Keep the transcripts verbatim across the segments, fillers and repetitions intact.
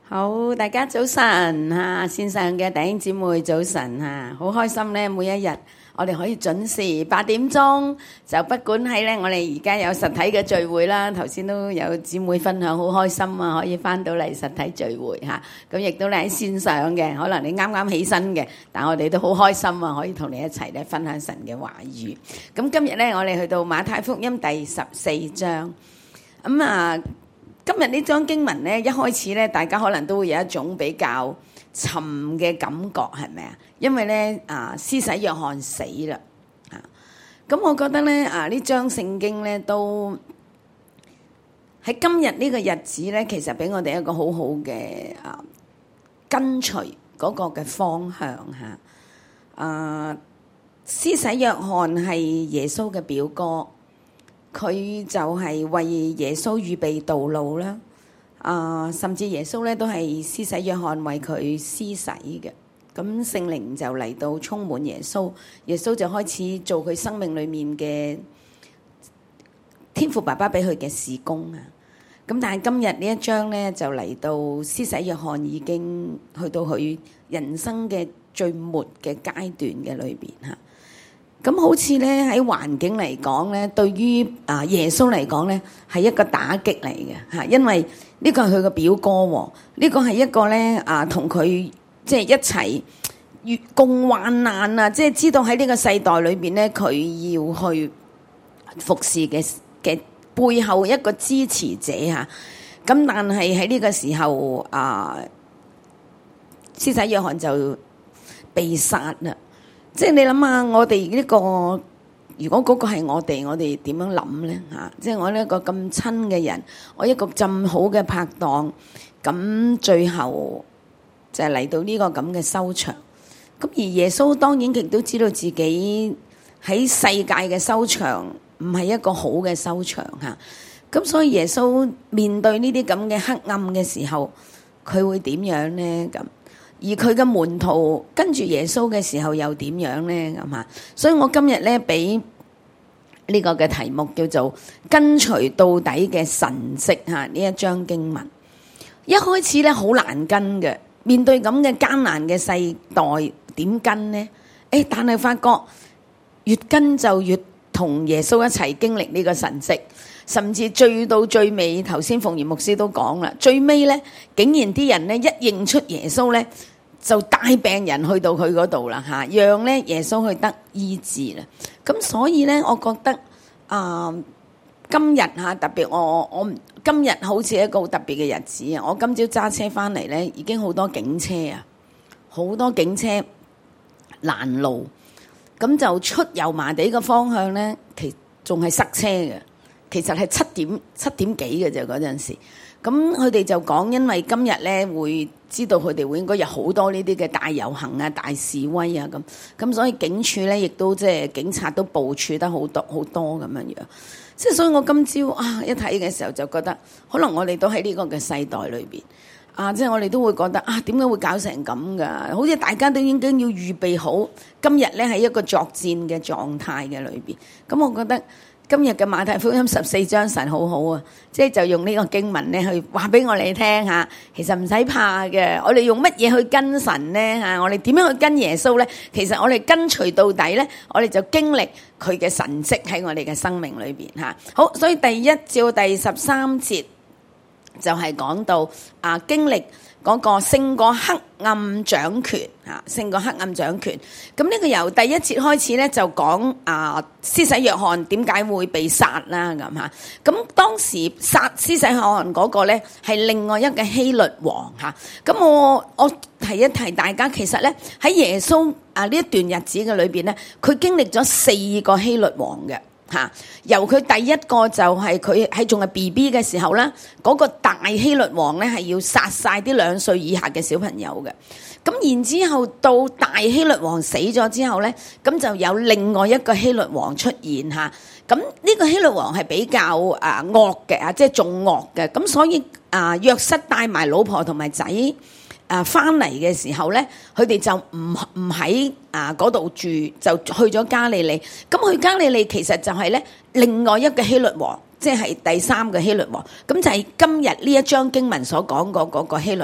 好，大家早晨嚇，線上嘅弟兄姊妹早晨嚇，好開心咧！每一日我哋可以準時八點鐘，就不管係咧，我哋而家有實體嘅聚會啦。頭先都有姊妹分享，好開心啊，可以翻到嚟實體聚會嚇。咁亦都咧喺線上嘅，可能你啱啱起身嘅，但我哋都好開心啊，可以同你一齊咧分享神嘅話語。咁今日咧，我哋去到馬太福音第十四章，咁啊。今日呢章經文咧，一開始咧，大家可能都會有一種比較沉嘅感覺，係咪啊？因為咧啊，施洗約翰死啦，啊，咁我覺得咧啊，呢章聖經咧都喺今日呢個日子咧，其實俾我哋一個好好嘅啊跟隨嗰個嘅方向嚇。啊，施洗約翰係耶穌嘅表哥。佢就係為耶穌預備道路啦，啊，甚至耶穌咧都係施洗約翰為佢施洗嘅。咁聖靈就嚟到充滿耶穌，耶穌就開始做佢生命裏面嘅天父爸爸俾佢嘅事工啊。咁但係今日呢一章咧就嚟到施洗約翰已經去到佢人生嘅最末嘅階段嘅裏邊嚇。咁好似咧喺環境嚟講咧，對於啊耶穌嚟講咧係一個打擊嚟嘅嚇，因為呢個係佢個表哥喎，呢個係一個咧啊同佢即係一齊越共患難啊，即係知道喺呢個世代裏邊咧，佢要去服侍嘅嘅背後一個支持者嚇。咁但係喺呢個時候啊，施洗約翰就被殺啦。即係你諗下，我哋呢個如果嗰個係我哋，我哋點樣諗咧嚇？即係我呢一個咁親嘅人，我一個咁好嘅拍檔，咁最後就係嚟到呢個咁嘅收場。咁而耶穌當然亦都知道自己喺世界嘅收場唔係一個好嘅收場嚇。咁所以耶穌面對呢啲咁嘅黑暗嘅時候，佢會點樣咧咁？而佢嘅門徒跟住耶穌嘅時候又點樣呢？咁啊，所以我今日咧俾呢個嘅題目叫做跟隨到底嘅神蹟嚇，呢一章經文一開始咧好難跟嘅，面對咁嘅艱難嘅世代點跟呢？誒，但係發覺越跟就越同耶穌一齊經歷呢個神蹟。甚至最到最尾，頭先鳳儀牧師都講啦，最尾咧，竟然啲人咧一認出耶穌咧，就帶病人去到佢嗰度啦嚇，讓咧耶穌去得醫治啦。咁所以咧，我覺得啊、呃，今日嚇特別我，我我今日好似一個好特別嘅日子啊！我今朝揸車翻嚟咧，已經好多警車啊，好多警車攔路，咁就出油麻地嘅方向咧，其仲係塞車嘅。其實係七點七點幾嘅啫嗰陣時，咁佢哋就講，因為今日咧會知道佢哋會應該有好多呢啲嘅大遊行啊、大示威啊咁，咁所以警署咧亦都即係警察都部署得好多好多咁樣樣，即係所以我今朝啊一睇嘅時候就覺得，可能我哋都喺呢個嘅世代裏邊啊，即係我哋都會覺得啊，點解會搞成咁噶？好似大家都應該要預備好，今日咧係一個作戰嘅狀態嘅裏邊，咁我覺得。今日嘅馬太福音十四章神好好啊，即係就用呢個經文咧去話俾我哋聽下，其實唔使怕嘅。我哋用乜嘢去跟神咧嚇？我哋點樣去跟耶穌咧？其實我哋跟隨到底咧，我哋就經歷佢嘅神蹟喺我哋嘅生命裏邊嚇。好，所以第一至第十三節就係講到啊經歷。嗰個勝過黑暗掌權啊，勝過黑暗掌權。咁呢個由第一節開始咧，就講啊施洗約翰點解會被殺啦咁嚇。咁當時殺施洗約翰嗰個咧係另外一個希律王嚇。咁我我提一提大家，其實咧喺耶穌啊呢一段日子嘅裏邊咧，佢經歷咗四個希律王嘅。嚇，由佢第一個就係佢喺仲係 B B 嘅時候咧，嗰、那個大希律王咧係要殺晒啲兩歲以下嘅小朋友嘅。咁然之後到大希律王死咗之後咧，咁就有另外一個希律王出現嚇。咁呢個希律王係比較啊惡嘅啊，即係仲惡嘅。咁所以啊，約瑟帶埋老婆同埋仔。啊，翻嚟嘅時候咧，佢哋就唔唔喺啊嗰度住，就去咗加利利。咁去加利利其實就係咧另外一個希律王，即係第三個希律王。咁就係今日呢一章經文所講過嗰個希律王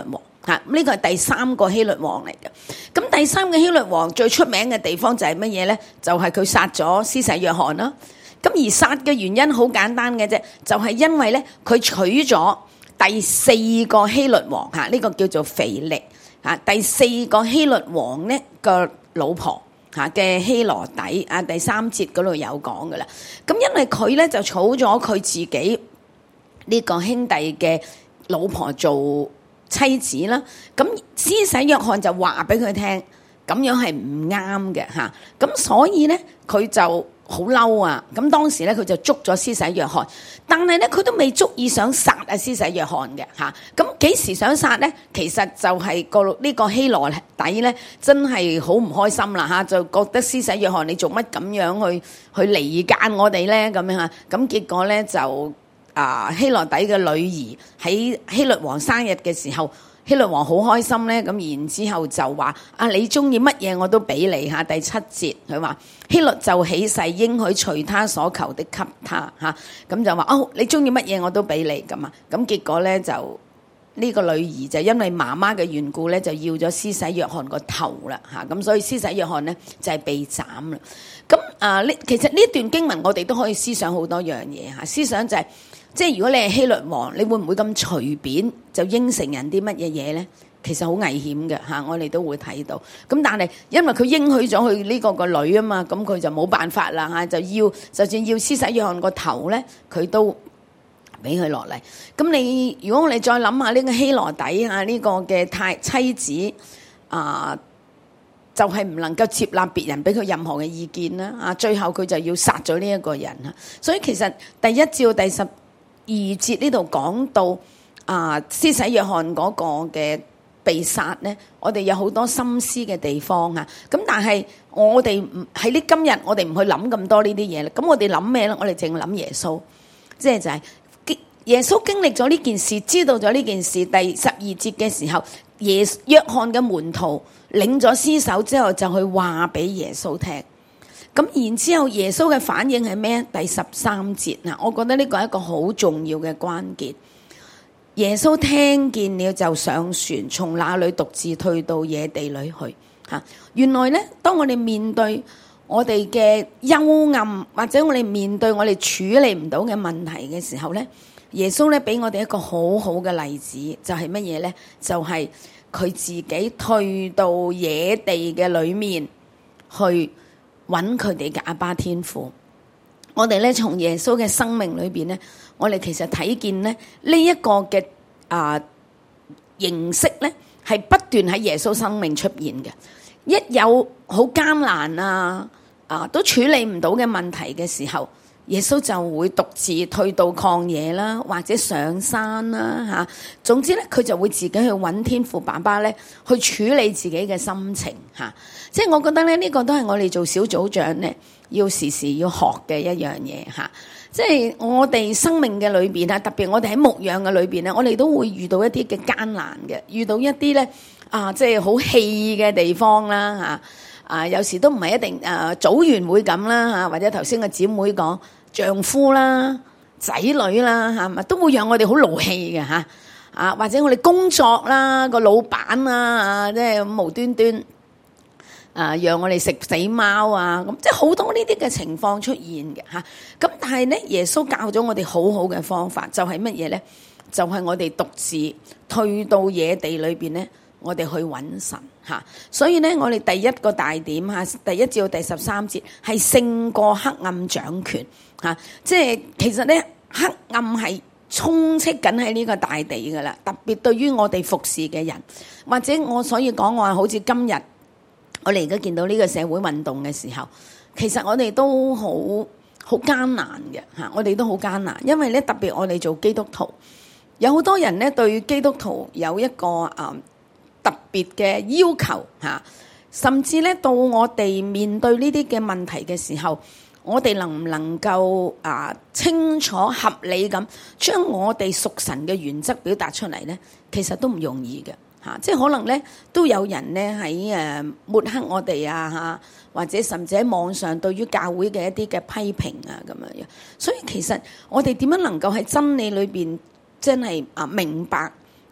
嚇，呢個係第三個希律王嚟嘅。咁第三個希律王最出名嘅地方就係乜嘢咧？就係佢殺咗施洗約翰啦。咁而殺嘅原因好簡單嘅啫，就係因為咧佢娶咗第四個希律王嚇，呢個叫做腓力嚇，第四個希律王咧個老婆嚇嘅希羅底啊，第三節嗰度有講噶啦。咁因為佢咧就儲咗佢自己呢個兄弟嘅老婆做妻子啦，咁施洗約翰就話俾佢聽，咁樣係唔啱嘅嚇，咁所以咧佢就好嬲啊！咁當時咧佢就捉咗施洗約翰，但係咧佢都未足以想殺啊施洗約翰嘅嚇。咁幾時想殺咧？其實就係個呢個希羅底咧，真係好唔開心啦嚇，就覺得施洗約翰你做乜咁樣去去離間我哋咧咁樣嚇。咁結果咧就啊希羅底嘅女兒喺希律王生日嘅時候，希律王好開心咧，咁然之後就話啊你中意乜嘢我都俾你嚇。第七節佢話希律就起誓應許隨他所求的給他嚇，咁就話哦你中意乜嘢我都俾你咁啊。咁結果咧就呢、這個女兒就因為媽媽嘅緣故咧，就要咗施洗約翰個頭啦嚇，咁所以施洗約翰咧就係、是、被斬啦。咁啊呢其實呢段經文我哋都可以思想好多樣嘢嚇，思想就係、是。即係如果你係希律王，你會唔會咁隨便就應承人啲乜嘢嘢咧？其實好危險嘅嚇，我哋都會睇到。咁但係因為佢應許咗佢呢個個女啊嘛，咁佢就冇辦法啦嚇，就要就算要施洗約翰個頭咧，佢都俾佢落嚟。咁你如果我哋再諗下呢個希羅底下呢個嘅太妻子啊，就係唔能夠接納別人俾佢任何嘅意見啦啊，最後佢就要殺咗呢一個人嚇。所以其實第一至第十二節呢度講到啊，施洗約翰嗰個嘅被殺咧，我哋有好多心思嘅地方啊。咁但係我哋唔喺呢今日，我哋唔去諗咁多呢啲嘢啦。咁我哋諗咩咧？我哋淨係諗耶穌，即係就係耶穌經歷咗呢件事，知道咗呢件事。第十二節嘅時候，耶約翰嘅門徒領咗屍首之後，就去話俾耶穌聽。咁然之後，耶穌嘅反應係咩？第十三節嗱，我覺得呢個係一個好重要嘅關鍵。耶穌聽見了就上船，從那裏獨自退到野地裏去。嚇，原來咧，當我哋面對我哋嘅幽暗，或者我哋面對我哋處理唔到嘅問題嘅時候咧，耶穌咧俾我哋一個好好嘅例子，就係乜嘢咧？就係佢自己退到野地嘅裏面去。揾佢哋嘅阿爸天父，我哋咧從耶穌嘅生命裏邊咧，我哋其實睇見咧呢一個嘅啊形式咧，係不斷喺耶穌生命出現嘅。一有好艱難啊啊都處理唔到嘅問題嘅時候，耶穌就會獨自退到曠野啦，或者上山啦嚇。總之咧，佢就會自己去揾天父爸爸咧，去處理自己嘅心情嚇。即係我覺得咧，呢個都係我哋做小組長咧，要時時要學嘅一樣嘢嚇。即係我哋生命嘅裏邊啊，特別我哋喺牧養嘅裏邊咧，我哋都會遇到一啲嘅艱難嘅，遇到一啲咧啊，即係好氣嘅地方啦嚇。啊，有時都唔係一定啊，組員會咁啦嚇，或者頭先個姊妹講丈夫啦、仔女啦嚇，咪都會讓我哋好勞氣嘅嚇。啊，或者我哋工作啦，個老闆啦啊，即係無端端啊，讓我哋食死貓啊，咁即係好多呢啲嘅情況出現嘅嚇。咁但係咧，耶穌教咗我哋好好嘅方法，就係乜嘢咧？就係我哋獨自退到野地裏邊咧。我哋去揾神嚇，所以咧，我哋第一個大點嚇，第一至到第十三節係勝過黑暗掌權嚇，即係其實咧，黑暗係充斥緊喺呢個大地噶啦，特別對於我哋服侍嘅人，或者我所以講我話好似今日我哋而家見到呢個社會運動嘅時候，其實我哋都好好艱難嘅嚇，我哋都好艱難，因為咧特別我哋做基督徒，有好多人咧對基督徒有一個啊。嗯特別嘅要求嚇，甚至咧到我哋面對呢啲嘅問題嘅時候，我哋能唔能夠啊清楚合理咁將我哋屬神嘅原則表達出嚟咧？其實都唔容易嘅嚇，即係可能咧都有人咧喺誒抹黑我哋啊嚇，或者甚至喺網上對於教會嘅一啲嘅批評啊咁樣樣。所以其實我哋點樣能夠喺真理裏邊真係啊明白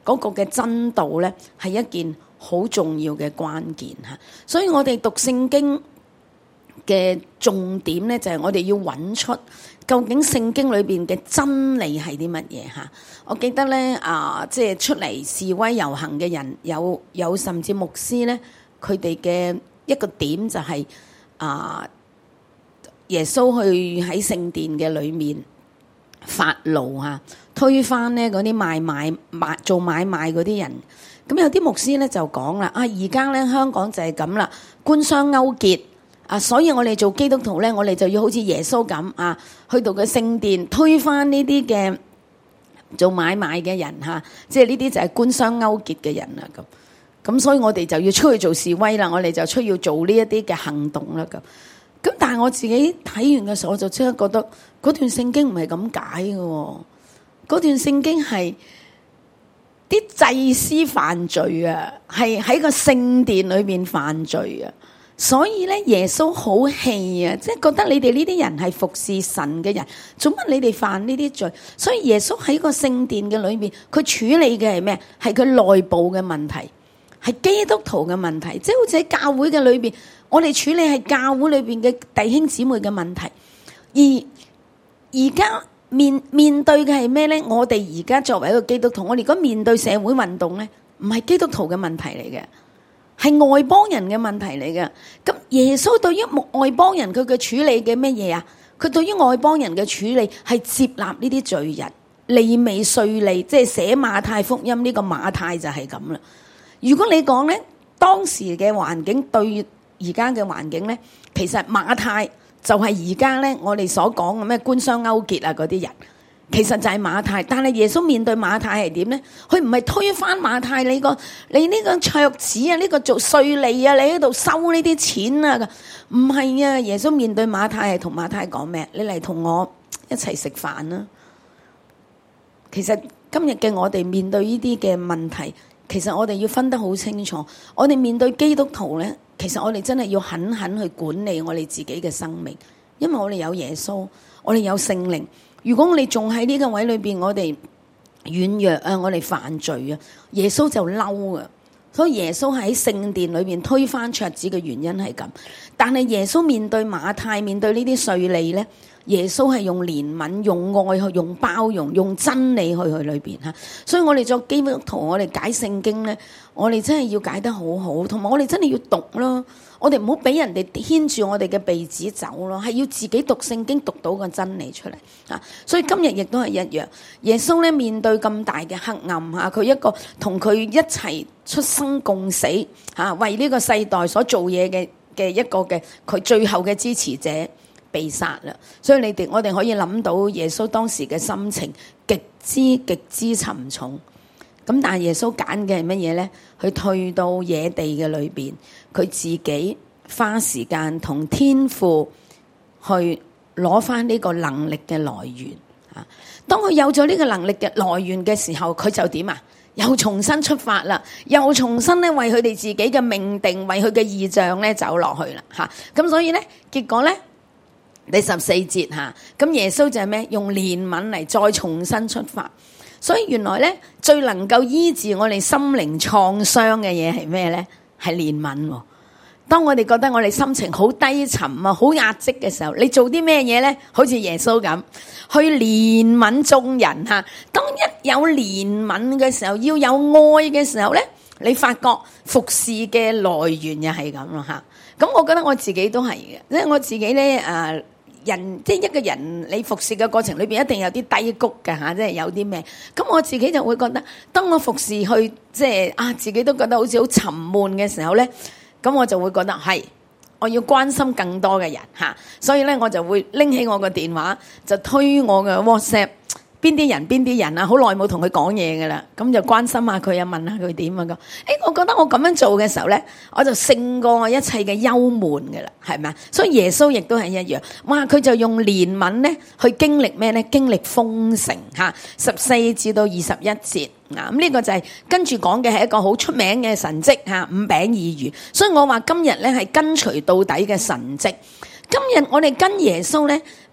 嗰個嘅真道咧，係一件好重要嘅關鍵嚇。所以我哋讀聖經嘅重點咧，就係我哋要揾出究竟聖經裏邊嘅真理係啲乜嘢嚇。我記得咧啊，即係出嚟示威遊行嘅人，有有甚至牧師咧，佢哋嘅一個點就係啊，耶穌去喺聖殿嘅裏面發怒嚇，推翻咧嗰啲賣買買做買賣嗰啲人。咁有啲牧師咧就講啦，啊而家咧香港就係咁啦，官商勾結。啊，所以我哋做基督徒咧，我哋就要好似耶穌咁啊，去到個聖殿推翻呢啲嘅做買賣嘅人嚇，即係呢啲就係官商勾結嘅人啦咁。咁所以我哋就要出去做示威啦，我哋就出要做呢一啲嘅行動啦咁。咁但係我自己睇完嘅時候，我就即刻覺得嗰段聖經唔係咁解嘅喎，嗰段聖經係啲祭司犯罪啊，係喺個聖殿裏邊犯罪啊。所以咧，耶穌好氣啊，即係覺得你哋呢啲人係服侍神嘅人，做乜你哋犯呢啲罪？所以耶穌喺個聖殿嘅裏面，佢處理嘅係咩？係佢內部嘅問題，係基督徒嘅問題，即係好似喺教會嘅裏邊，我哋處理係教會裏邊嘅弟兄姊妹嘅問題。而而家面面對嘅係咩咧？我哋而家作為一個基督徒，我哋如果面對社會運動咧，唔係基督徒嘅問題嚟嘅。係外邦人嘅問題嚟嘅，咁耶穌對於外邦人佢嘅處理嘅咩嘢啊？佢對於外邦人嘅處理係接納呢啲罪人，利未稅吏，即係寫馬太福音呢個馬太就係咁啦。如果你講咧，當時嘅環境對而家嘅環境咧，其實馬太就係而家咧我哋所講嘅咩官商勾結啊嗰啲人。其實就係馬太，但係耶穌面對馬太係點咧？佢唔係推翻馬太，你個你呢個桌子啊，呢個做稅吏啊，你喺度收呢啲錢啊，唔係啊！耶穌面對馬太係同馬太講咩？你嚟同我一齊食飯啦！其實今日嘅我哋面對呢啲嘅問題，其實我哋要分得好清楚。我哋面對基督徒咧，其實我哋真係要狠狠去管理我哋自己嘅生命，因為我哋有耶穌，我哋有聖靈。如果我哋仲喺呢個位裏邊，我哋軟弱啊，我哋犯罪啊，耶穌就嬲啊！所以耶穌喺聖殿裏邊推翻桌子嘅原因係咁。但係耶穌面對馬太，面對呢啲稅吏咧，耶穌係用憐憫、用愛去、用包容、用真理去去裏邊嚇。所以我哋作基督徒，我哋解聖經咧，我哋真係要解得好好，同埋我哋真係要讀咯。我哋唔好俾人哋牽住我哋嘅鼻子走咯，係要自己讀聖經，讀到個真理出嚟啊！所以今日亦都係一樣，耶穌咧面對咁大嘅黑暗嚇，佢一個同佢一齊出生共死嚇，為呢個世代所做嘢嘅嘅一個嘅佢最後嘅支持者被殺啦。所以你哋我哋可以諗到耶穌當時嘅心情極之極之沉重。咁但係耶穌揀嘅係乜嘢咧？佢退到野地嘅裏邊，佢自己花時間同天父去攞翻呢個能力嘅來源啊！當佢有咗呢個能力嘅來源嘅時候，佢就點啊？又重新出發啦，又重新咧為佢哋自己嘅命定，為佢嘅異象咧走落去啦嚇！咁所以咧，結果咧第十四節嚇，咁耶穌就係咩？用憐憫嚟再重新出發。所以原來咧，最能夠醫治我哋心靈創傷嘅嘢係咩咧？係憐憫喎。當我哋覺得我哋心情好低沉啊、好壓抑嘅時候，你做啲咩嘢咧？好似耶穌咁，去憐憫眾人嚇。當一有憐憫嘅時候，要有愛嘅時候咧，你發覺服侍嘅來源又係咁咯嚇。咁我覺得我自己都係嘅，因為我自己咧誒。呃人即係一個人，你服侍嘅過程裏邊一定有啲低谷嘅嚇，即係有啲咩？咁我自己就會覺得，當我服侍去即係啊，自己都覺得好似好沉悶嘅時候咧，咁我就會覺得係我要關心更多嘅人嚇，所以咧我就會拎起我個電話就推我嘅 WhatsApp。邊啲人邊啲人啊，好耐冇同佢講嘢噶啦，咁就關心下佢啊，問下佢點啊咁。誒，我覺得我咁樣做嘅時候咧，我就勝過我一切嘅憂悶噶啦，係咪啊？所以耶穌亦都係一樣，哇！佢就用憐憫咧去經歷咩咧？經歷豐盛嚇，十四至到二十一節啊，咁呢個就係跟住講嘅係一個好出名嘅神蹟嚇，五餅二魚。所以我話今日咧係跟隨到底嘅神蹟。今日我哋跟耶穌咧。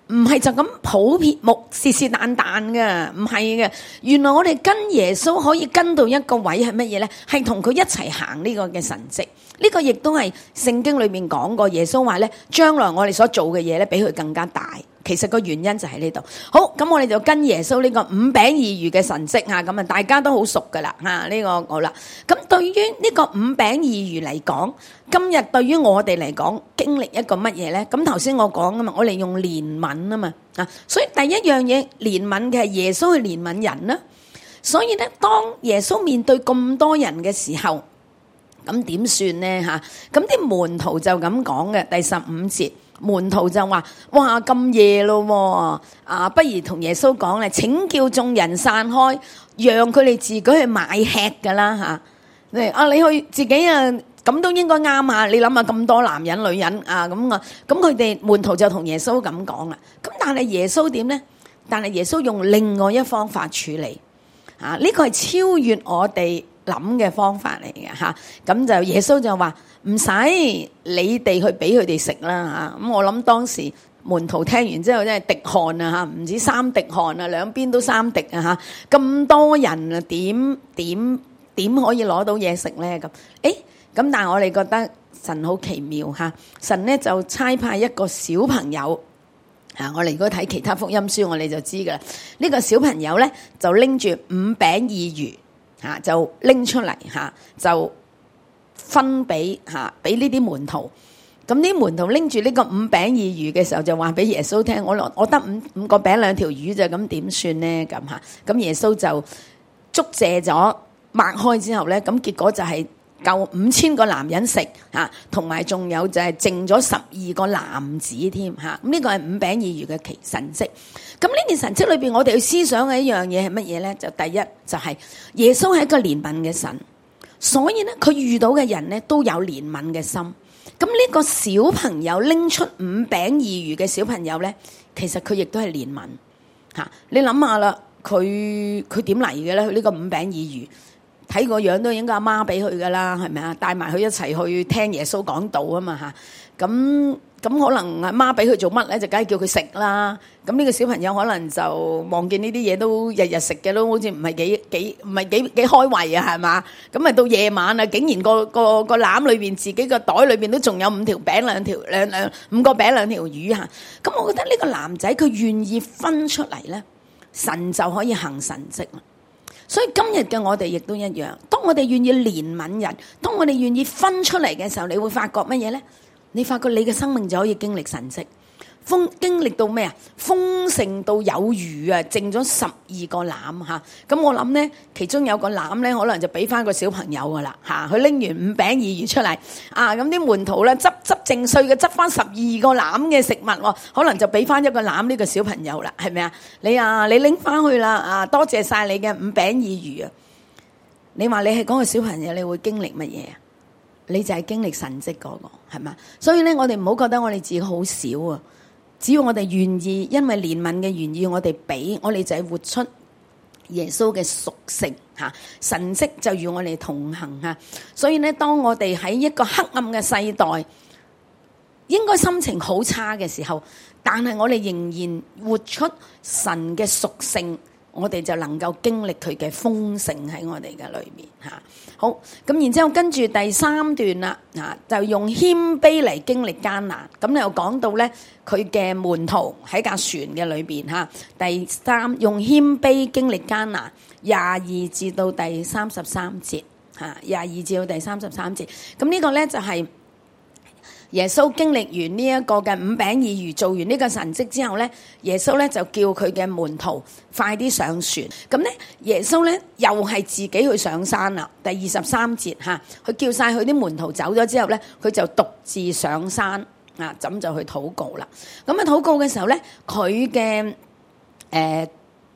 唔係就咁普遍目是是但但嘅，唔係嘅。原來我哋跟耶穌可以跟到一個位係乜嘢咧？係同佢一齊行呢個嘅神蹟。呢個亦都係聖經裏面講過，耶穌話咧，將來我哋所做嘅嘢咧，比佢更加大。其實個原因就喺呢度。好，咁我哋就跟耶穌呢個五餅二魚嘅神蹟嚇，咁啊大家都好熟噶啦嚇，呢個好啦。咁對於呢個五餅二魚嚟講，今日對於我哋嚟講，經歷一個乜嘢咧？咁頭先我講啊嘛，我哋用憐憫啊嘛啊，所以第一樣嘢憐憫嘅係耶穌去憐憫人啦。所以咧，當耶穌面對咁多人嘅時候，咁點算咧嚇？咁啲門徒就咁講嘅，第十五節。門徒就話：哇，咁夜咯，啊，不如同耶穌講咧，請叫眾人散開，讓佢哋自己去買吃噶啦嚇。你啊，你去自己啊，咁都應該啱啊！你諗下咁多男人女人啊，咁啊，咁佢哋門徒就同耶穌咁講啦。咁但係耶穌點咧？但係耶穌用另外一方法處理啊！呢個係超越我哋諗嘅方法嚟嘅嚇。咁就耶穌就話：唔使你哋去俾佢哋食啦嚇。咁我諗當時門徒聽完之後真係滴汗啊嚇，唔止三滴汗啊，兩邊都三滴啊嚇。咁多人啊，點點點可以攞到嘢食咧？咁誒咁，但係我哋覺得神好奇妙嚇。神咧就差派一個小朋友啊，我哋如果睇其他福音書，我哋就知噶啦。呢個小朋友咧就拎住五餅二魚嚇，就拎出嚟嚇，就分俾嚇俾呢啲門徒。咁啲門徒拎住呢個五餅二魚嘅時候，就話俾耶穌聽：我我得五五個餅兩條魚啫，咁點算咧？咁嚇，咁耶穌就祝謝咗，擘開之後咧，咁結果就係夠五千個男人食嚇，同埋仲有就係剩咗十二個男子添嚇。咁呢個係五餅二魚嘅奇神蹟。咁呢件神蹟裏邊，我哋要思想嘅一樣嘢係乜嘢咧？就第一就係耶穌係一個憐憫嘅神，所以咧佢遇到嘅人咧都有憐憫嘅心。咁呢個小朋友拎出五餅二魚嘅小朋友咧，其實佢亦都係憐憫嚇。你諗下啦，佢佢點嚟嘅咧？佢呢個五餅二魚睇個樣都應該阿媽俾佢噶啦，係咪啊？帶埋佢一齊去聽耶穌講道啊嘛嚇。咁咁可能阿媽俾佢做乜咧？就梗係叫佢食啦。咁呢個小朋友可能就望見呢啲嘢都日日食嘅，都好似唔係幾幾唔係幾幾開胃啊，係嘛？咁咪到夜晚啊，竟然個個個籃裏邊自己個袋裏邊都仲有五條餅兩條兩兩五個餅兩條魚嚇。咁我覺得呢個男仔佢願意分出嚟咧，神就可以行神蹟啦。所以今日嘅我哋亦都一樣，當我哋願意憐憫人，當我哋願意分出嚟嘅時候，你會發覺乜嘢咧？你發覺你嘅生命就可以經歷神蹟，豐經歷到咩啊？豐盛到有餘啊！剩咗十二個籃嚇，咁我諗咧，其中有個籃咧，可能就俾翻個小朋友噶啦嚇，佢拎完五餅二魚出嚟啊，咁啲門徒咧執執剩碎嘅，執翻十二個籃嘅食物，可能就俾翻一個籃呢個小朋友啦，係咪啊？你啊，你拎翻去啦啊！多謝晒你嘅五餅二魚啊！你話你係嗰個小朋友，你會經歷乜嘢啊？你就係經歷神蹟嗰個，係嘛？所以咧，我哋唔好覺得我哋自己好少啊！只要我哋願意，因為憐憫嘅願意，我哋俾，我哋就係活出耶穌嘅屬性嚇，神蹟就與我哋同行嚇。所以咧，當我哋喺一個黑暗嘅世代，應該心情好差嘅時候，但係我哋仍然活出神嘅屬性，我哋就能夠經歷佢嘅豐盛喺我哋嘅裏面嚇。好，咁然之後跟住第三段啦，嚇就用謙卑嚟經歷艱難。咁你又講到咧，佢嘅門徒喺架船嘅裏邊嚇。第三用謙卑經歷艱難，廿二至到第三十三節嚇，廿二至到第三十三節。咁呢個咧就係耶穌經歷完呢一個嘅五餅二魚，做完呢個神蹟之後咧，耶穌咧就叫佢嘅門徒快啲上船。咁咧，耶穌咧又係自己去上山啦。第二十三節嚇，佢叫晒佢啲門徒走咗之後咧，佢就獨自上山啊，咁就去禱告啦。咁啊，禱告嘅時候咧，佢嘅誒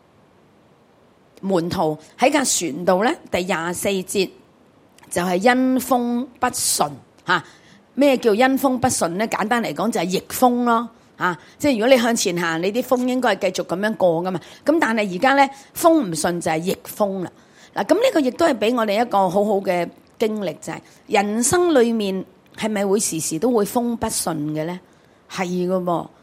門徒喺架船度咧，第廿四節就係因風不順嚇。咩叫因風不順咧？簡單嚟講就係逆風咯，啊！即係如果你向前行，你啲風應該係繼續咁樣過噶嘛。咁但係而家咧風唔順就係逆風啦。嗱，咁呢個亦都係俾我哋一個好好嘅經歷，就係人生裏面係咪會時時都會風不順嘅咧？係噶噃。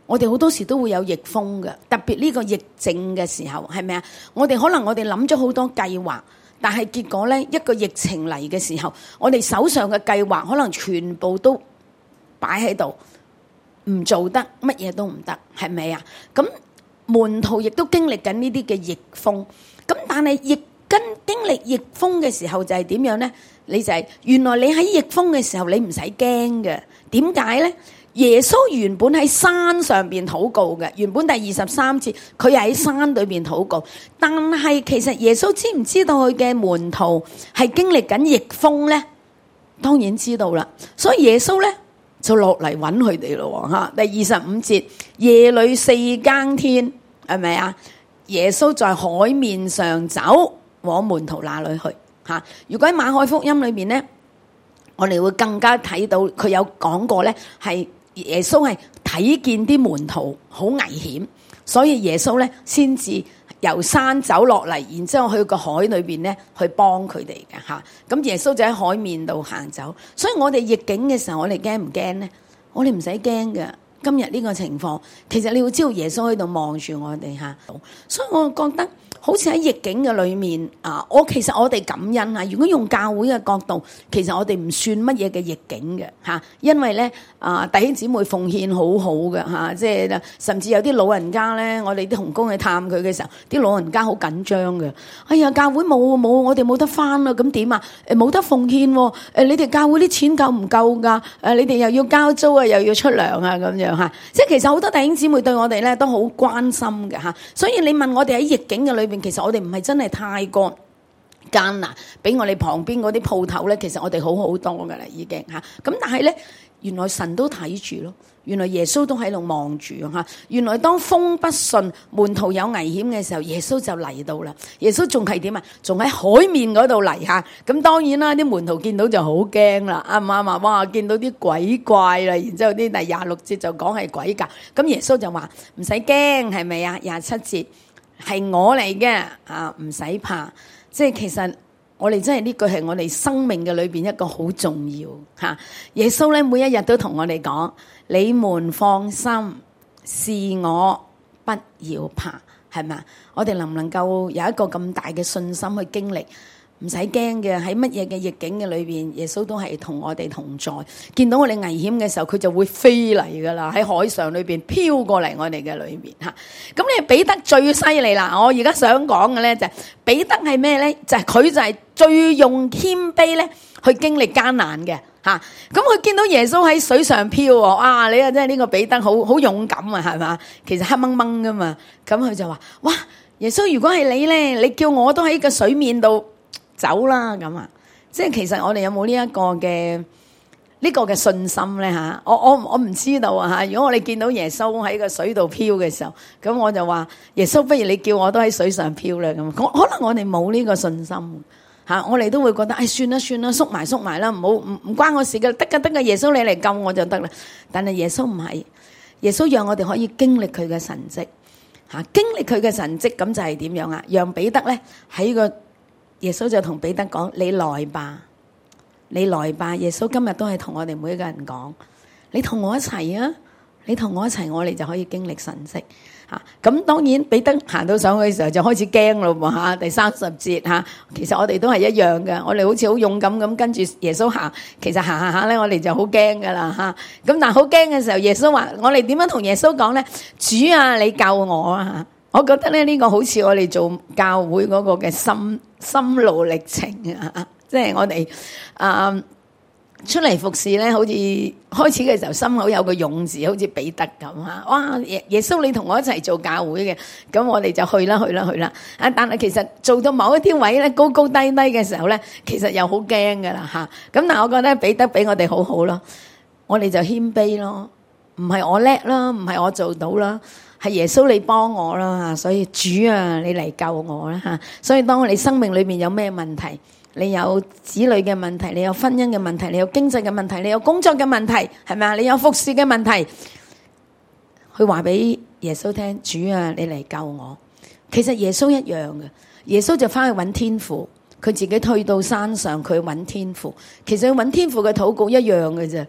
我哋好多時都會有逆風嘅，特別呢個疫症嘅時候，係咪啊？我哋可能我哋諗咗好多計劃，但係結果咧一個疫情嚟嘅時候，我哋手上嘅計劃可能全部都擺喺度，唔做得，乜嘢都唔得，係咪啊？咁門徒亦都經歷緊呢啲嘅逆風，咁但係逆跟經歷逆風嘅時候就係點樣咧？你就係、是、原來你喺逆風嘅時候你唔使驚嘅，點解咧？耶穌原本喺山上邊禱告嘅，原本第二十三節佢係喺山裏邊禱告，但係其實耶穌知唔知道佢嘅門徒係經歷緊逆風咧？當然知道啦，所以耶穌咧就落嚟揾佢哋咯吓。第二十五節，夜裏四更天，係咪啊？耶穌在海面上走，往門徒那裏去吓。如果喺馬可福音裏邊咧，我哋會更加睇到佢有講過咧，係耶穌係睇見啲門徒好危險，所以耶穌咧先至由山走落嚟，然之後去個海裏邊咧去幫佢哋嘅吓。咁耶穌就喺海面度行走，所以我哋逆境嘅時候，我哋驚唔驚咧？我哋唔使驚嘅。今日呢個情況，其實你要知道耶穌喺度望住我哋吓，所以我覺得好似喺逆境嘅裏面啊，我其實我哋感恩啊。如果用教會嘅角度，其實我哋唔算乜嘢嘅逆境嘅吓，因為咧啊弟兄姊妹奉獻好好嘅吓，即係甚至有啲老人家咧，我哋啲同工去探佢嘅時候，啲老人家好緊張嘅。哎呀，教會冇冇，我哋冇得返啦，咁點啊？誒，冇得奉獻，誒，你哋教會啲錢夠唔夠噶？誒，你哋又要交租啊，又要出糧啊，咁樣吓。即係其實好多弟兄姊妹對我哋咧都好關心嘅吓，所以你問我哋喺逆境嘅裏邊，其實我哋唔係真係太過艱難，比我哋旁邊嗰啲鋪頭咧，其實我哋好好多噶啦，已經吓。咁但係咧，原來神都睇住咯，原來耶穌都喺度望住吓。原來當風不順，門徒有危險嘅時候，耶穌就嚟到啦。耶穌仲係點啊？仲喺海面嗰度嚟吓。咁當然啦，啲門徒見到就好驚啦，啱唔啱啊？哇！見到啲鬼怪啦，然之後啲第廿六節就講係鬼㗎。咁耶穌就話唔使驚，係咪啊？廿七節係我嚟嘅啊，唔使怕。即係其實我哋真係呢句係我哋生命嘅裏邊一個好重要吓。耶穌咧每一日都同我哋講：你們放心，是我，不要怕，係咪啊？我哋能唔能夠有一個咁大嘅信心去經歷？唔使驚嘅，喺乜嘢嘅逆境嘅裏邊，耶穌都係同我哋同在。見到我哋危險嘅時候，佢就會飛嚟噶啦，喺海上裏邊飄過嚟我哋嘅裏面吓。咁你彼得最犀利啦！我而家想講嘅咧就係彼得係咩咧？就係佢就係最用謙卑咧去經歷艱難嘅吓。咁佢見到耶穌喺水上飄，啊你啊真係呢個彼得好好勇敢啊，係嘛？其實黑掹掹噶嘛。咁佢就話：哇，耶穌如果係你咧，你叫我都喺個水面度走啦咁啊！即係其實我哋有冇呢一個嘅呢個嘅信心咧吓？我我我唔知道啊吓！如果我哋見到耶穌喺個水度飄嘅時候，咁我就話耶穌，不如你叫我都喺水上飄啦咁。可能我哋冇呢個信心吓，我哋都會覺得唉，算啦算啦，縮埋縮埋啦，唔好唔唔關我事嘅，得噶得噶，耶穌你嚟救我就得啦。但係耶穌唔係，耶穌讓我哋可以經歷佢嘅神蹟吓，經歷佢嘅神蹟，咁就係點樣啊？讓彼得咧喺個耶穌就同彼得講：你來吧，你來吧。耶穌今日都係同我哋每一個人講：你同我一齊啊，你同我一齊，我哋就可以經歷神蹟吓。咁、啊、當然彼得行到上去嘅時候就開始驚咯吓。第三十節吓、啊，其實我哋都係一樣嘅，我哋好似好勇敢咁跟住耶穌行，其實行行下咧，我哋就好驚噶啦吓。咁、啊、但係好驚嘅時候，耶穌話：我哋點樣同耶穌講咧？主啊，你救我啊！吓，我覺得咧呢個好似我哋做教會嗰個嘅心心路歷程啊，即係我哋啊出嚟服侍咧，好似開始嘅時候心口有個勇字，好似彼得咁啊！哇，耶耶穌你同我一齊做教會嘅，咁我哋就去啦去啦去啦啊！但係其實做到某一啲位咧，高高低低嘅時候咧，其實又好驚噶啦吓。咁但係我覺得彼得比我哋好好咯，我哋就謙卑咯，唔係我叻啦，唔係我做到啦。係耶穌你幫我啦，所以主啊，你嚟救我啦吓。所以當我哋生命裏面有咩問題，你有子女嘅問題，你有婚姻嘅問題，你有經濟嘅問題，你有工作嘅問題，係咪啊？你有服侍嘅問題，去話俾耶穌聽，主啊，你嚟救我。其實耶穌一樣嘅，耶穌就翻去揾天父，佢自己退到山上，佢揾天父。其實佢揾天父嘅禱告一樣嘅啫。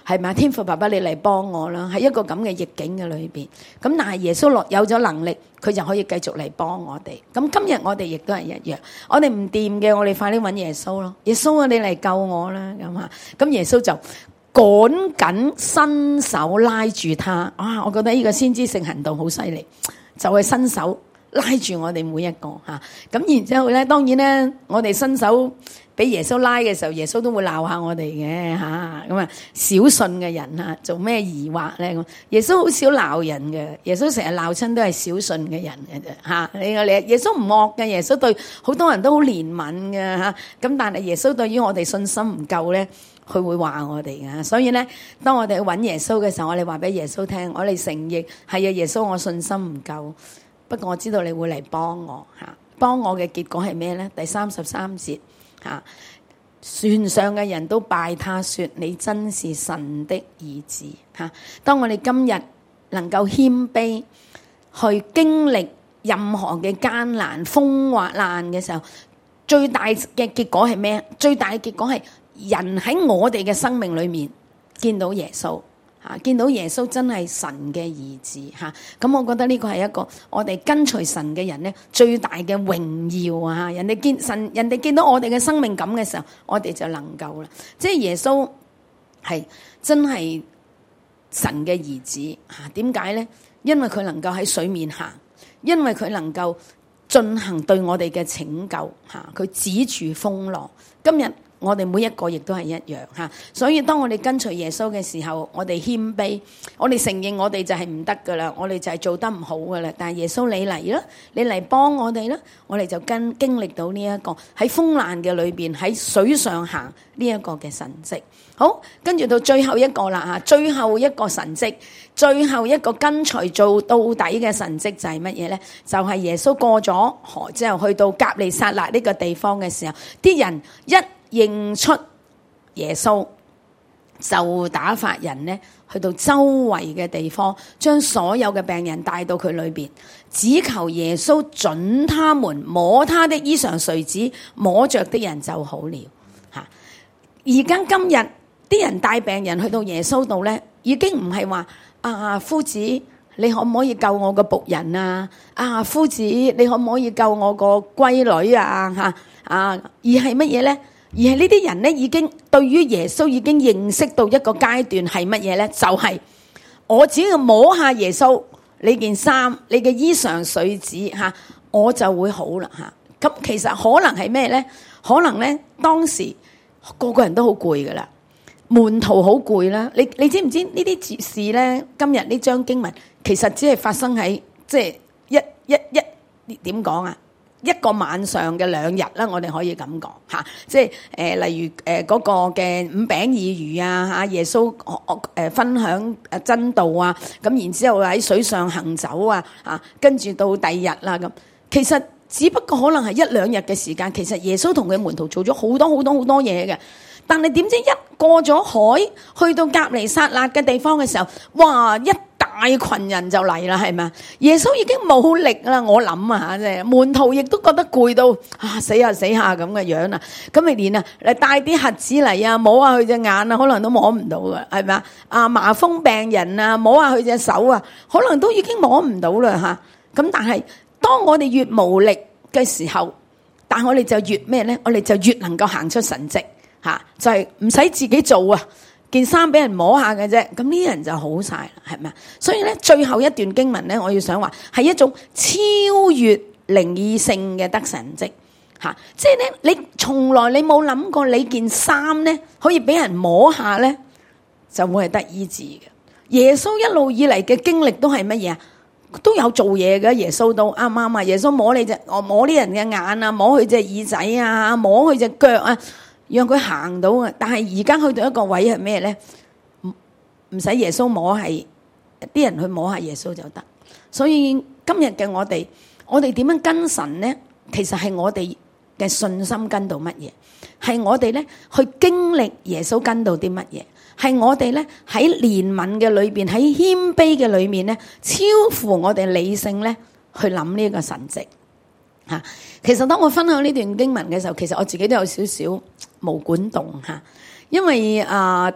係咪？天父爸爸，你嚟幫我啦！喺一個咁嘅逆境嘅裏邊，咁但係耶穌落有咗能力，佢就可以繼續嚟幫我哋。咁今日我哋亦都係一樣，我哋唔掂嘅，我哋快啲揾耶穌咯！耶穌啊，你嚟救我啦！咁啊，咁耶穌就趕緊伸手拉住他。啊，我覺得呢個先知性行動好犀利，就係伸手拉住我哋每一個嚇。咁然之後咧，當然咧，我哋伸手俾耶穌拉嘅時候，耶穌都會鬧下我哋嘅嚇，咁啊小信嘅人啊，做咩疑惑咧？咁耶穌好少鬧人嘅，耶穌成日鬧親都係小信嘅人嘅啫嚇。你個你耶穌唔惡嘅，耶穌對好多人都好憐憫嘅嚇。咁但係耶穌對於我哋信心唔夠咧，佢會話我哋嘅。所以咧，當我哋去揾耶穌嘅時候，我哋話俾耶穌聽，我哋承認係啊，耶穌我信心唔夠，不過我知道你會嚟幫我嚇。幫我嘅結果係咩咧？第三十三節。啊！船上嘅人都拜他說：你真是神的兒子。吓、啊！當我哋今日能夠謙卑去經歷任何嘅艱難、風或難嘅時候，最大嘅結果係咩？最大嘅結果係人喺我哋嘅生命裏面見到耶穌。啊！見到耶穌真係神嘅兒子嚇，咁、啊、我覺得呢個係一個我哋跟隨神嘅人咧最大嘅榮耀啊！人哋見神，人哋見到我哋嘅生命咁嘅時候，我哋就能夠啦。即係耶穌係真係神嘅兒子嚇。點解咧？因為佢能夠喺水面行，因為佢能夠進行對我哋嘅拯救嚇。佢、啊、止住風浪。今日我哋每一個亦都係一樣嚇，所以當我哋跟隨耶穌嘅時候，我哋謙卑，我哋承認我哋就係唔得噶啦，我哋就係做得唔好噶啦。但係耶穌你嚟啦，你嚟幫我哋啦，我哋就跟經歷到呢一個喺風浪嘅裏邊喺水上行呢一個嘅神蹟。好，跟住到最後一個啦嚇，最後一個神蹟，最後一個跟隨做到底嘅神蹟就係乜嘢咧？就係耶穌過咗河之後，去到革尼撒勒呢個地方嘅時候，啲人一認出耶穌，就打發人呢去到周圍嘅地方，將所有嘅病人帶到佢裏邊，只求耶穌准他們摸他的衣裳繸子，摸着的人就好了。吓，而家今日啲人帶病人去到耶穌度呢，已經唔係話啊夫子，你可唔可以救我個僕人啊？啊夫子，你可唔可以救我個閨女啊？吓啊，而係乜嘢呢？而係呢啲人咧，已經對於耶穌已經認識到一個階段係乜嘢咧？就係、是、我只要摸下耶穌你件衫、你嘅衣裳繸子嚇，我就會好啦嚇。咁其實可能係咩咧？可能咧當時個個人都好攰噶啦，門徒好攰啦。你你知唔知呢啲事咧？今日呢章經文其實只係發生喺即係一一一點講啊？一個晚上嘅兩日啦，我哋可以咁講嚇，即係誒、呃、例如誒嗰、呃那個嘅五餅二魚啊嚇，耶穌誒、呃、分享誒真道啊，咁然之後喺水上行走啊嚇，跟住到第二日啦咁，其實只不過可能係一兩日嘅時間，其實耶穌同佢門徒做咗好多好多好多嘢嘅，但係點知一過咗海，去到革尼撒勒嘅地方嘅時候，哇一大群人就嚟啦，係咪？耶穌已經冇力啦，我諗啊嚇，即係門徒亦都覺得攰到啊死下死下咁嘅樣啊，咁咪連啊嚟帶啲瞎子嚟啊，摸下佢隻眼啊，可能都摸唔到噶，係咪啊？啊麻風病人啊，摸下佢隻手啊，可能都已經摸唔到啦嚇。咁但係當我哋越無力嘅時候，但我哋就越咩咧？我哋就越能夠行出神蹟嚇，就係唔使自己做啊。件衫俾人摸下嘅啫，咁呢啲人就好晒啦，係咪啊？所以咧，最後一段經文咧，我要想話係一種超越靈異性嘅得神蹟嚇，即係咧，你從來你冇諗過你件衫咧可以俾人摸下咧，就會係得醫治嘅。耶穌一路以嚟嘅經歷都係乜嘢啊？都有做嘢嘅，耶穌都啱唔啱啊？耶穌摸你隻，我摸啲人嘅眼啊，摸佢隻耳仔啊，摸佢隻腳啊。讓佢行到啊！但係而家去到一個位係咩咧？唔唔使耶穌摸，係啲人去摸下耶穌就得。所以今日嘅我哋，我哋點樣跟神咧？其實係我哋嘅信心跟到乜嘢？係我哋咧去經歷耶穌跟到啲乜嘢？係我哋咧喺憐憫嘅裏邊，喺謙卑嘅裏面咧，超乎我哋理性咧去諗呢個神蹟。嚇！其實當我分享呢段經文嘅時候，其實我自己都有少少毛管動嚇，因為啊、呃，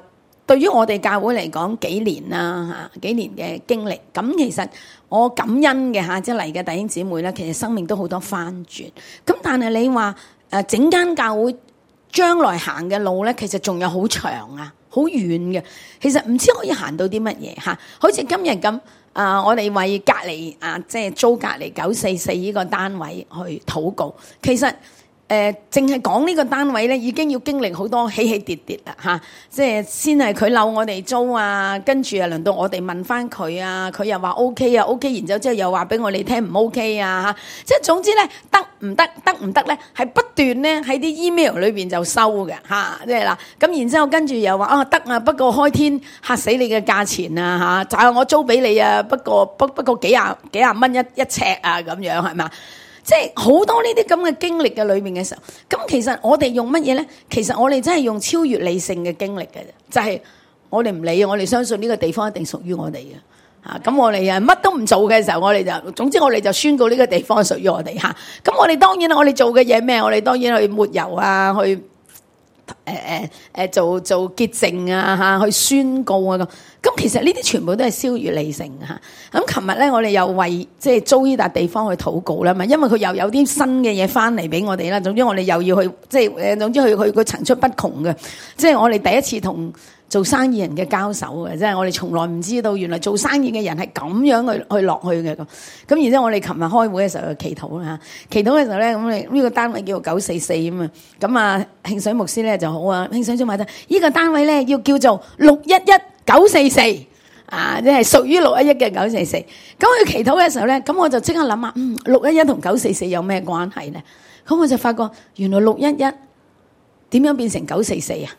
對於我哋教會嚟講幾年啦嚇，幾年嘅經歷，咁其實我感恩嘅嚇，即係嚟嘅弟兄姊妹咧，其實生命都好多翻轉。咁但係你話誒整間教會將來行嘅路咧，其實仲有好長啊，好遠嘅。其實唔知可以行到啲乜嘢嚇，好似今日咁啊，我哋為隔離啊，即係租隔離九四四呢個單位去禱告，其實。誒，淨係講呢個單位咧，已經要經歷好多起起跌跌啦嚇！即係先係佢漏我哋租啊，跟住啊輪到我哋問翻佢啊，佢又話 O K 啊 O K， 然之後之後又話俾我哋聽唔 O K 啊嚇！即係總之咧，得唔得得唔得咧，係不斷咧喺啲 email 裏邊就收嘅嚇，即係啦。咁然之後跟住又話啊得啊，不過開天嚇死你嘅價錢啊嚇，就係我租俾你啊，不過不不過幾廿幾廿蚊一一尺啊咁樣係嘛？即係好多呢啲咁嘅經歷嘅裏面嘅時候，咁其實我哋用乜嘢咧？其實我哋真係用超越理性嘅經歷嘅，就係、是、我哋唔理，我哋相信呢個地方一定屬於我哋嘅嚇。咁、啊、我哋啊乜都唔做嘅時候，我哋就總之我哋就宣告呢個地方係屬於我哋嚇。咁、啊、我哋當然我哋做嘅嘢咩？我哋當然去抹油啊，去誒誒誒做做潔淨啊嚇，去宣告啊咁。咁其實呢啲全部都係超越理性嚇。咁琴日咧，我哋又為即係租呢笪地方去禱告啦嘛，因為佢又有啲新嘅嘢翻嚟俾我哋啦。總之我哋又要去即係誒，總之去去佢層出不窮嘅。即係我哋第一次同做生意人嘅交手嘅，即係我哋從來唔知道原來做生意嘅人係咁樣去去落去嘅咁。咁然之後我哋琴日開會嘅時候就祈禱啦嚇，祈禱嘅時候咧，咁你呢個單位叫做九四四啊嘛。咁啊慶水牧師咧就好啊，慶水中話得呢個單位咧要叫做六一一九四四啊，即係屬於六一一嘅九四四。咁佢祈禱嘅時候咧，咁我就即刻諗下，嗯，六一一同九四四有咩關係咧？咁我就發覺原來六一一點樣變成九四四啊？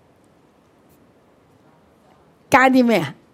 加啲咩啊？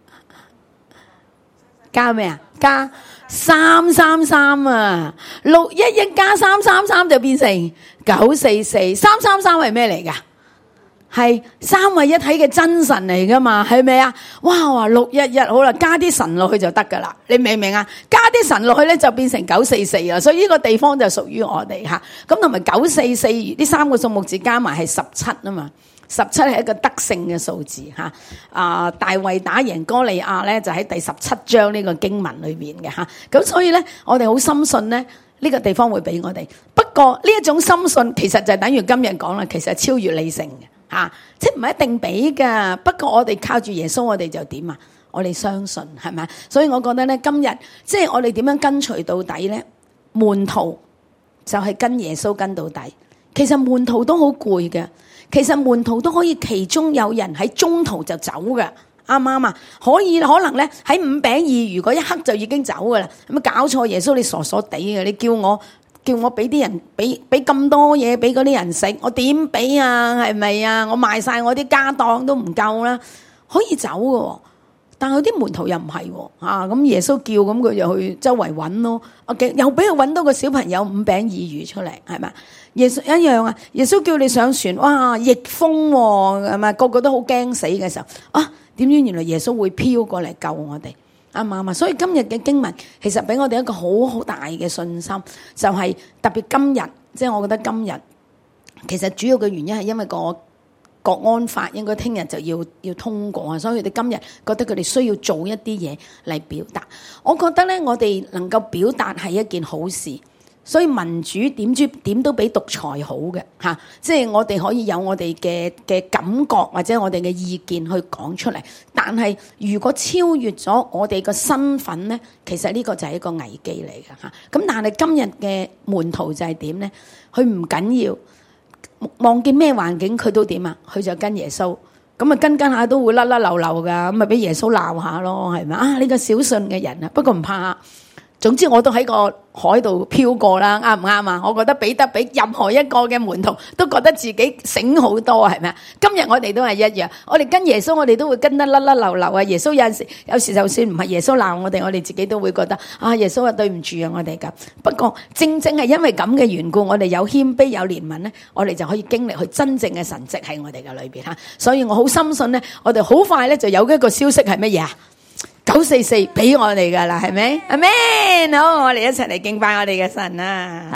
加咩啊？加三三三啊！六一一加三三三就變成九四四。三三三係咩嚟噶？係三位一體嘅真神嚟噶嘛？係咪啊？哇！哇六一一好啦，加啲神落去就得噶啦。你明唔明啊？加啲神落去咧就變成九四四啦。所以呢個地方就屬於我哋吓。咁同埋九四四呢三個數目字加埋係十七啊嘛。十七係一個得勝嘅數字嚇，啊大衛打贏哥利亞咧就喺第十七章呢個經文裏邊嘅嚇，咁所以咧我哋好深信咧呢個地方會俾我哋。不過呢一種深信其實就等於今日講啦，其實係超越理性嘅嚇，即係唔係一定俾㗎。不過我哋靠住耶穌，我哋就點啊？我哋相信係咪？所以我覺得咧今日即係我哋點樣跟隨到底咧？門徒就係跟耶穌跟到底。其實門徒都好攰嘅。其實門徒都可以，其中有人喺中途就走嘅，啱唔啱啊？可以可能咧喺五餅二魚嗰一刻就已經走噶啦。咁啊搞錯，耶穌你傻傻地嘅，你叫我叫我俾啲人俾俾咁多嘢俾嗰啲人食，我點俾啊？係咪啊？我賣晒我啲家當都唔夠啦，可以走嘅。但係有啲門徒又唔係喎，啊咁耶穌叫咁佢就去周圍揾咯，又俾佢揾到個小朋友五餅二魚出嚟，係咪？耶穌一樣啊！耶穌叫你上船，哇！逆風喎，係咪？個個都好驚死嘅時候，啊！點知原來耶穌會飄過嚟救我哋，啱唔啱啊？所以今日嘅經文其實俾我哋一個好好大嘅信心，就係特別今日，即係我覺得今日其實主要嘅原因係因為個國安法應該聽日就要要通過啊，所以佢哋今日覺得佢哋需要做一啲嘢嚟表達。我覺得咧，我哋能夠表達係一件好事。所以民主點知點都比獨裁好嘅嚇，即係我哋可以有我哋嘅嘅感覺或者我哋嘅意見去講出嚟。但係如果超越咗我哋個身份咧，其實呢個就係一個危機嚟嘅嚇。咁但係今日嘅門徒就係點咧？佢唔緊要，望見咩環境佢都點啊？佢就跟耶穌，咁啊跟跟下都會甩甩流流㗎，咁咪俾耶穌鬧下咯，係咪啊？呢個小信嘅人啊，不過唔怕。總之我都喺個海度漂過啦，啱唔啱啊？我覺得彼得比任何一個嘅門徒都覺得自己醒好多，係咪啊？今日我哋都係一樣，我哋跟耶穌，我哋都會跟得甩甩流流啊！耶穌有陣時，有時就算唔係耶穌鬧我哋，我哋自己都會覺得啊，耶穌啊對唔住啊，我哋咁。不過正正係因為咁嘅緣故，我哋有謙卑有憐憫咧，我哋就可以經歷去真正嘅神蹟喺我哋嘅裏邊嚇。所以我好深信咧，我哋好快咧就有一個消息係乜嘢啊？九四四俾我哋噶啦，係咪？阿們，好，我哋一齊嚟敬拜我哋嘅神啊！